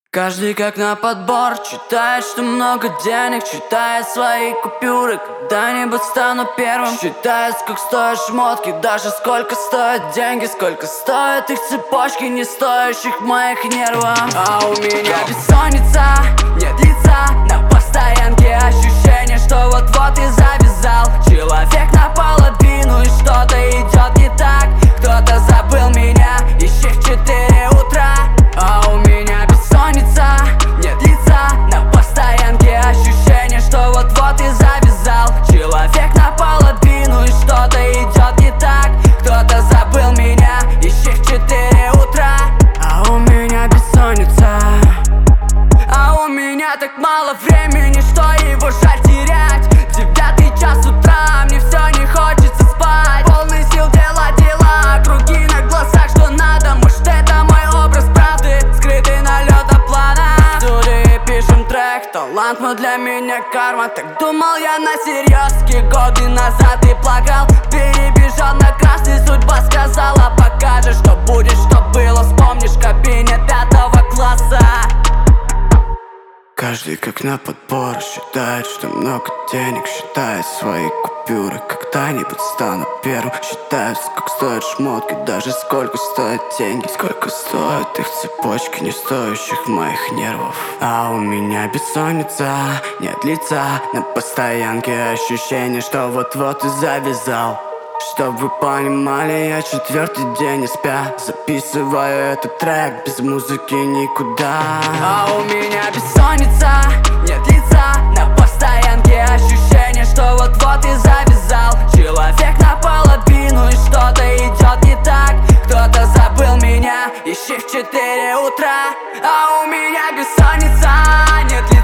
Каждый как на подбор, считает, что много денег, считает свои купюры, когда-нибудь стану первым. Считает, сколько стоят шмотки, даже сколько стоят деньги, сколько стоят их цепочки, не стоящих моих нервов. А у меня бессонница, нет лица на постоянке, ощущение, что вот-вот и завязал человек наполовину, и что-то идет не так. Кто-то забыл меня еще в 4 утра. А у меня бессонница, нет лица на постоянке, ощущение, что вот-вот и завязал человек наполовину, и что-то идет не так. Кто-то забыл меня еще в 4 утра. А у меня бессонница. А у меня так мало времени, что его жаль терять. 9 час утра, мне все не хочется спать. Полный сил дела, круги на глазах, что надо. Может, это мой образ правды, скрытый налета плана. В студии пишем трек, талант мой для меня карма. Так думал я на серьезке годы назад и плакал. Перебежал на красный, судьба сказала: покажешь, что будет, что было. Вспомнишь кабинет 5 класса. Каждый как на подбор, считает, что много денег, считает свои купюры, когда-нибудь стану первым. Считает, сколько стоят шмотки, даже сколько стоят деньги, сколько стоят их цепочки, не стоящих моих нервов. А у меня бессонница, нет лица на постоянке, ощущение, что вот-вот и завязал. Чтоб вы понимали, я 4-й день не спя, записываю этот трек, без музыки никуда. А у меня бессонница, нет лица на постоянке, ощущение, что вот-вот и завязал человек наполовину, и что-то идет не так. Кто-то забыл меня еще в 4 утра. А у меня бессонница, нет лица